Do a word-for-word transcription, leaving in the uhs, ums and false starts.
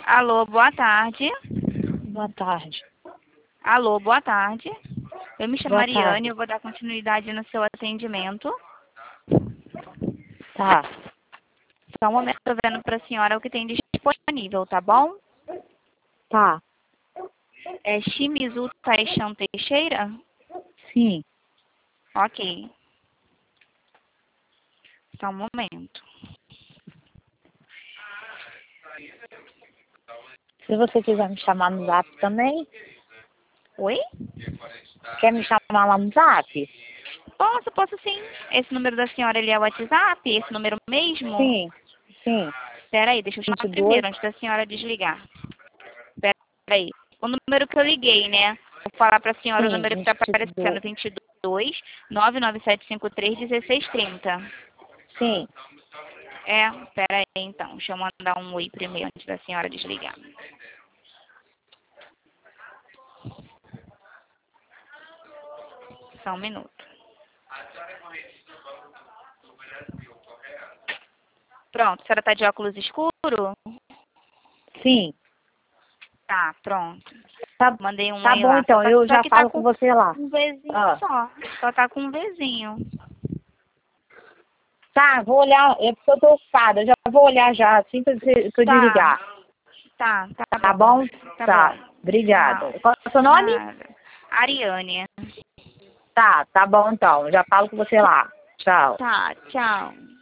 Alô, boa tarde. Boa tarde. Alô, boa tarde. Eu me chamo Boa Mariane, tarde. eu vou dar continuidade no seu atendimento. Tá. Só um momento, estou vendo para a senhora o que tem disponível, tá bom? Tá. É Shimizu Taishan Teixeira? Sim. Ok. Só um momento. Se você quiser me chamar no Zap também, Oi? quer me chamar lá no Zap? Posso, posso sim. Esse número da senhora, ele é o WhatsApp? Esse número mesmo? Sim. Sim. Espera aí, deixa eu chamar vinte e dois. primeiro, antes da senhora desligar. Espera aí. O número que eu liguei, né? Vou falar para a senhora o Sim, número que está vinte e aparecendo, dois. vinte e dois, nove nove sete cinco três, um seis três zero. Sim. É, espera aí então. Deixa eu mandar um oi primeiro, antes da senhora desligar. Só um minuto. Pronto, a senhora está de óculos escuro? Sim. Tá, pronto. Tá, Mandei um tá oi bom lá. Só, então, tá, eu só já que tá falo com com você lá. um Vzinho Ah. só. Só tá com um Vzinho. Tá, vou olhar, é porque eu tô ocupada, eu já vou olhar já, assim que eu, que eu Tá, desligar. tá, tá Tá bom. bom? Tá Tá. bom. Obrigada. Tchau. Qual é o seu nome? Nada. Ariane. Tá, tá bom então, já falo com você lá. Tchau. Tá, tchau.